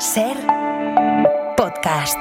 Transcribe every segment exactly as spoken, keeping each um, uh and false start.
Ser podcast.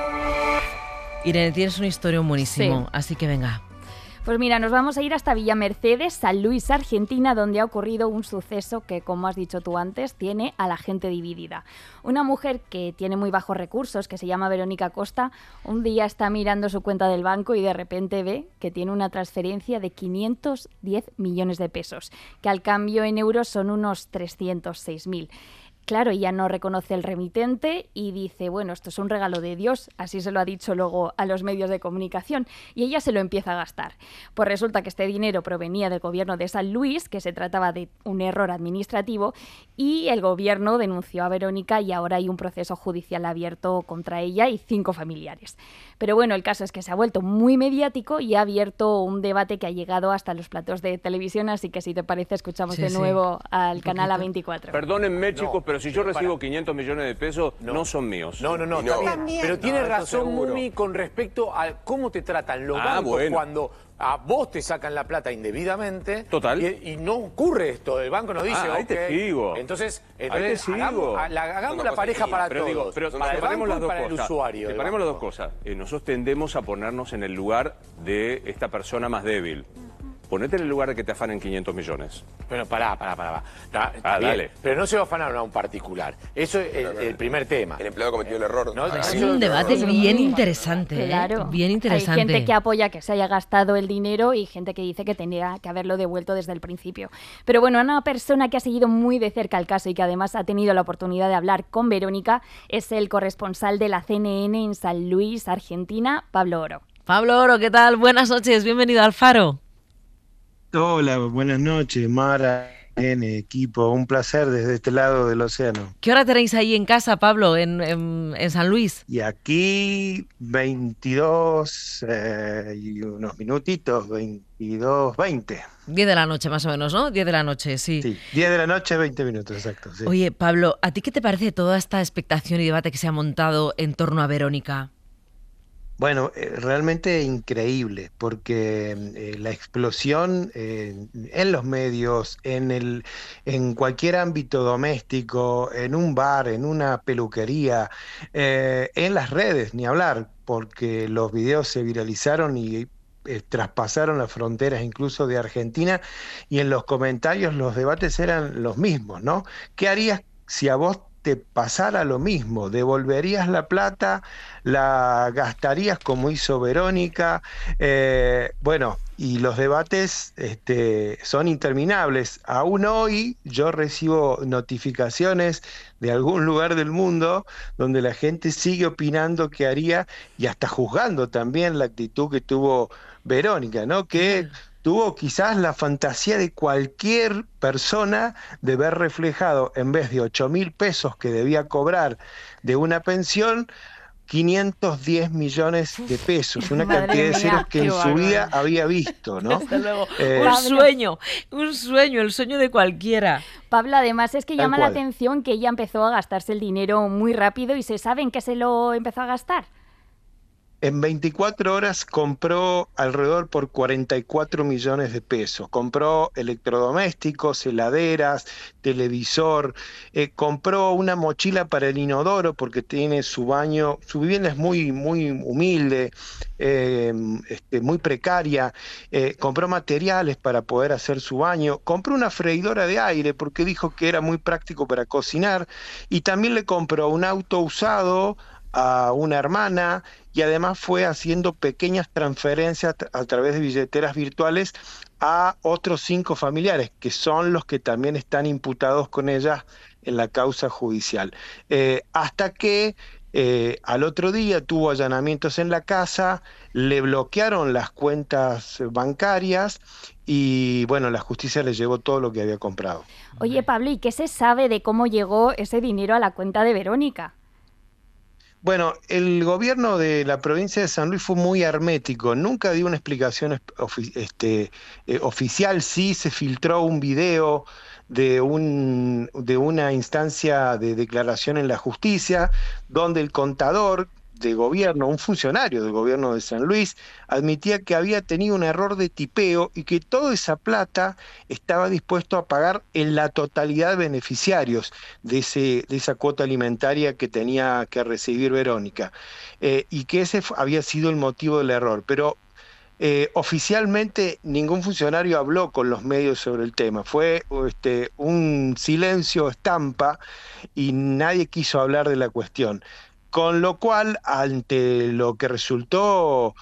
Irene, tienes una historia buenísimo, Sí. así que venga. Pues mira, nos vamos a ir hasta Villa Mercedes, San Luis, Argentina, donde ha ocurrido un suceso que, como has dicho tú antes, tiene a la gente dividida. Una mujer que tiene muy bajos recursos, que se llama Verónica Costa, un día está mirando su cuenta del banco y de repente ve que tiene una transferencia de quinientos diez millones de pesos, que al cambio en euros son unos trescientos seis mil. Claro, ella no reconoce el remitente y dice, bueno, esto es un regalo de Dios, así se lo ha dicho luego a los medios de comunicación, y ella se lo empieza a gastar. Pues resulta que este dinero provenía del gobierno de San Luis, que se trataba de un error administrativo, y el gobierno denunció a Verónica y ahora hay un proceso judicial abierto contra ella y cinco familiares. Pero bueno, el caso es que se ha vuelto muy mediático y ha abierto un debate que ha llegado hasta los platos de televisión, así que si te parece escuchamos Sí, de sí. nuevo al Un canal poquito. A veinticuatro. Perdónenme, chicos, No, pero si yo pero recibo para. quinientos millones de pesos, no, No. son míos. No, no, no, Y está bien. Pero tiene No, esto razón, seguro. Mumi, con respecto a cómo te tratan los Ah, bancos bueno. cuando a vos te sacan la plata indebidamente. Total. Y, y no ocurre esto. El banco nos dice, Ah, ahí ok. te sigo. Entonces, Ahí entonces te hagamos, sigo. a- la, hagamos Son dos la cosas pareja distintas. para Pero digo, todos. pero para el separemos banco las y dos para cosas. el usuario. del Separemos las dos banco. cosas. Eh, nosotros tendemos a ponernos en el lugar de esta persona más débil. Ponete en el lugar de que te afanen quinientos millones. Pero pará, pará, pará. Está, está Ah, bien, dale. Pero no se va a afanar a un particular. Eso es el, el primer tema. El empleado cometió el error. No, Ah, es Es un un debate error. bien interesante, ¿eh? Claro. Bien interesante. Hay gente que apoya que se haya gastado el dinero y gente que dice que tenía que haberlo devuelto desde el principio. Pero bueno, una persona que ha seguido muy de cerca el caso y que además ha tenido la oportunidad de hablar con Verónica es el corresponsal de la C N N en San Luis, Argentina, Pablo Oro. Pablo Oro, ¿qué tal? Buenas noches, bienvenido al Faro. Hola, buenas noches, Mara, N, equipo, un placer desde este lado del océano. ¿Qué hora tenéis ahí en casa, Pablo, en, en- en San Luis? Y aquí veintidós eh, y unos minutitos, veintidós, veinte. diez de la noche más o menos, ¿no? diez de la noche, sí. Sí, diez de la noche, veinte minutos, exacto. Sí. Oye, Pablo, ¿a ti qué te parece toda esta expectación y debate que se ha montado en torno a Verónica? Bueno, eh, realmente increíble, porque eh, la explosión eh, en los medios, en el, en cualquier ámbito doméstico, en un bar, en una peluquería, eh, en las redes, ni hablar, porque los videos se viralizaron y eh, traspasaron las fronteras incluso de Argentina, y en los comentarios los debates eran los mismos, ¿no? ¿Qué harías si a vos te pasara lo mismo? ¿Devolverías la plata? ¿La gastarías como hizo Verónica? Eh, bueno, y los debates este, son interminables. Aún hoy yo recibo notificaciones de algún lugar del mundo donde la gente sigue opinando qué haría y hasta juzgando también la actitud que tuvo Verónica, ¿no? Que tuvo quizás la fantasía de cualquier persona de ver reflejado, en vez de ocho mil pesos que debía cobrar de una pensión, quinientos diez millones de pesos, una Madre cantidad de mía, ceros que qué en su bárbaro. vida había visto, ¿no? Desde luego, Eh, un sueño, un sueño, el sueño de cualquiera. Pablo, además es que Tal llama la cual. atención que ella empezó a gastarse el dinero muy rápido y se sabe en qué se lo empezó a gastar. En veinticuatro horas compró alrededor por cuarenta y cuatro millones de pesos. Compró electrodomésticos, heladeras, televisor, eh, compró una mochila para el inodoro porque tiene su baño, su vivienda es muy, muy humilde, eh, este, muy precaria. Eh, compró materiales para poder hacer su baño. Compró una freidora de aire porque dijo que era muy práctico para cocinar. Y también le compró un auto usado a una hermana, y además fue haciendo pequeñas transferencias a, a través de billeteras virtuales a otros cinco familiares, que son los que también están imputados con ella en la causa judicial. Eh, hasta que eh, al otro día tuvo allanamientos en la casa, le bloquearon las cuentas bancarias y bueno, la justicia le llevó todo lo que había comprado. Oye, Pablo, ¿y qué se sabe de cómo llegó ese dinero a la cuenta de Verónica? Bueno, el gobierno de la provincia de San Luis fue muy hermético, nunca dio una explicación es- ofi- este, eh, oficial. Sí se filtró un video de, un, de una instancia de declaración en la justicia, donde el contador de gobierno, un funcionario del gobierno de San Luis, admitía que había tenido un error de tipeo y que toda esa plata estaba dispuesto a pagar en la totalidad de beneficiarios de, ese, de esa cuota alimentaria que tenía que recibir Verónica, eh, y que ese había sido el motivo del error. Pero Eh, oficialmente ningún funcionario habló con los medios sobre el tema. Fue este, un silencio estampa y nadie quiso hablar de la cuestión. Con lo cual, ante lo que resultó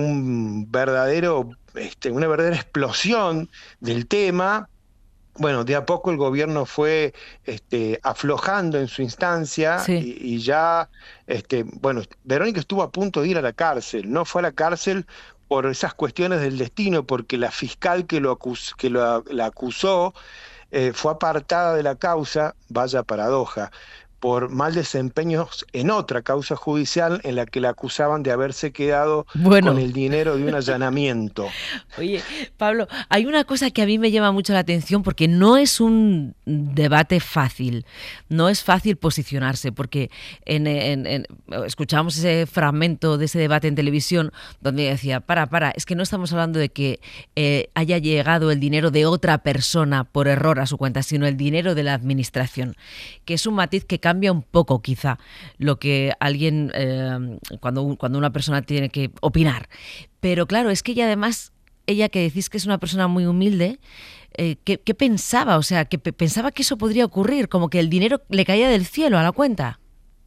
un verdadero, este, una verdadera explosión del tema, bueno, de a poco el gobierno fue este, aflojando en su instancia, Sí. y, y ya, este, bueno, Verónica estuvo a punto de ir a la cárcel. No fue a la cárcel por esas cuestiones del destino, porque la fiscal que, lo acus que lo, la acusó eh, fue apartada de la causa, vaya paradoja, por mal desempeños en otra causa judicial en la que la acusaban de haberse quedado Bueno. con el dinero de un allanamiento. Oye, Pablo, hay una cosa que a mí me llama mucho la atención porque no es un debate fácil, no es fácil posicionarse, porque en, en, en, escuchábamos ese fragmento de ese debate en televisión donde decía, para, para, es que no estamos hablando de que eh, haya llegado el dinero de otra persona por error a su cuenta, sino el dinero de la administración, que es un matiz que cambia un poco quizá lo que alguien, eh, cuando, cuando una persona tiene que opinar. Pero claro, es que ella además, ella que decís que es una persona muy humilde, eh, ¿qué, ¿qué pensaba? O sea, que pe pensaba que eso podría ocurrir, como que el dinero le caía del cielo a la cuenta.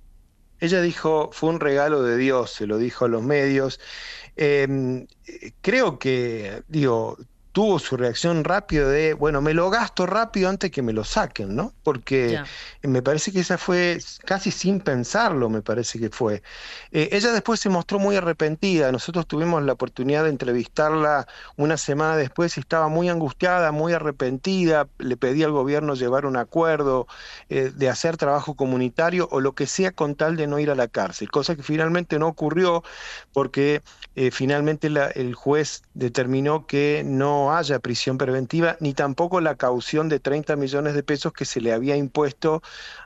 Ella dijo, fue un regalo de Dios, se lo dijo a los medios. Eh, creo que, digo, tuvo su reacción rápida de, bueno, me lo gasto rápido antes que me lo saquen, ¿no? Porque Ya. me parece que esa fue casi sin pensarlo, me parece que fue. Eh, ella después se mostró muy arrepentida. Nosotros tuvimos la oportunidad de entrevistarla una semana después y estaba muy angustiada, muy arrepentida. Le pedí al gobierno llevar un acuerdo, eh, de hacer trabajo comunitario o lo que sea con tal de no ir a la cárcel, cosa que finalmente no ocurrió porque eh, finalmente la, el juez determinó que no haya prisión preventiva ni tampoco la caución de treinta millones de pesos que se le había impuesto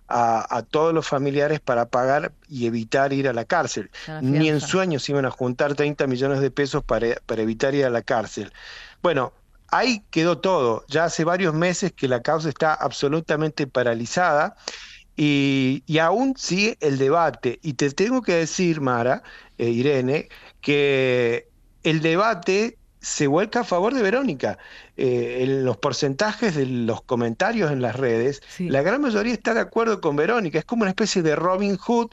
a, a todos los familiares para pagar y evitar ir a la cárcel. A la Ni en fianza. sueños iban a juntar treinta millones de pesos para, para evitar ir a la cárcel. Bueno, ahí quedó todo. Ya hace varios meses que la causa está absolutamente paralizada y, y aún sigue el debate. Y te tengo que decir, Mara, eh, Irene, que el debate se vuelca a favor de Verónica. Eh, en los porcentajes de los comentarios en las redes, Sí. la gran mayoría está de acuerdo con Verónica. Es como una especie de Robin Hood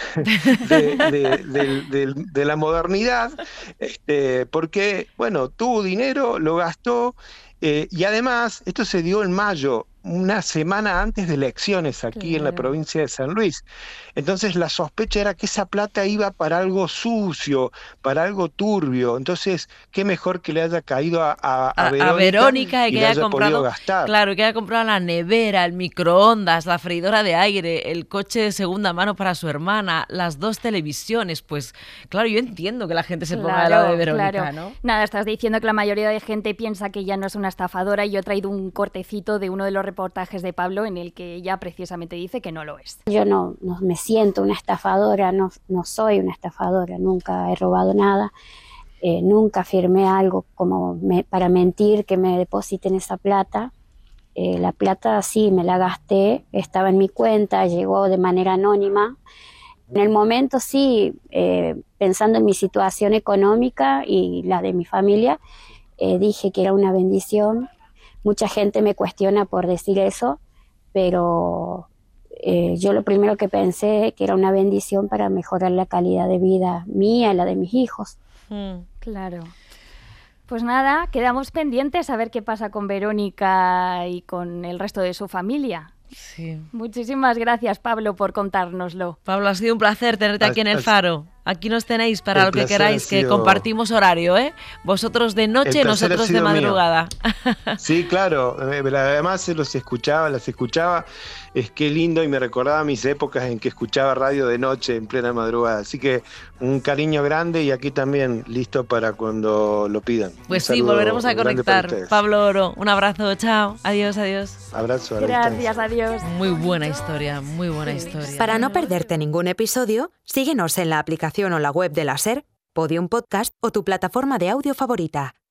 de, de, de, de, de la modernidad, este, porque, bueno, tuvo dinero, lo gastó, eh, y además, esto se dio en mayo, una semana antes de elecciones aquí en la Claro. provincia de San Luis. Entonces la sospecha era que esa plata iba para algo sucio, para algo turbio. Entonces, qué mejor que le haya caído a, a, a A, Verónica, a Verónica y y que le haya haya podido comprado, gastar. claro, que haya comprado la nevera, el microondas, la freidora de aire, el coche de segunda mano para su hermana, las dos televisiones. Pues claro, yo entiendo que la gente se ponga al lado de Verónica, claro. ¿no? Nada, estás diciendo que la mayoría de gente piensa que ella no es una estafadora y yo he traído un cortecito de uno de los reportajes de Pablo en el que ella precisamente dice que no lo es. Yo no, no me siento una estafadora, no, no soy una estafadora, nunca he robado nada, eh, nunca firmé algo como me, para mentir que me depositen esa plata. Eh, la plata sí, me la gasté, estaba en mi cuenta, llegó de manera anónima. En el momento sí, eh, pensando en mi situación económica y la de mi familia, eh, dije que era una bendición. Mucha gente me cuestiona por decir eso, pero eh, yo lo primero que pensé que era una bendición para mejorar la calidad de vida mía y la de mis hijos. Mm. Claro. Pues nada, quedamos pendientes a ver qué pasa con Verónica y con el resto de su familia. Sí. Muchísimas gracias, Pablo, por contárnoslo. Pablo, ha sido un placer tenerte aquí en El Faro. Aquí nos tenéis para El lo que placer queráis, ha que sido- compartimos horario, ¿eh? Vosotros de noche, El placer ha nosotros de sido mío. madrugada. Sí, claro, eh, además los escuchaba, las escuchaba, es que lindo y me recordaba mis épocas en que escuchaba radio de noche en plena madrugada, así que un cariño grande y aquí también listo para cuando lo pidan. Pues Un sí, saludo volveremos a grande para conectar. ustedes. Pablo Oro, un abrazo, chao, adiós, adiós. Abrazo a la Gracias, distancia. adiós. Muy buena historia, muy buena historia. Para no perderte ningún episodio, síguenos en la aplicación aplicación o la web de la SER, Podium Podcast o tu plataforma de audio favorita.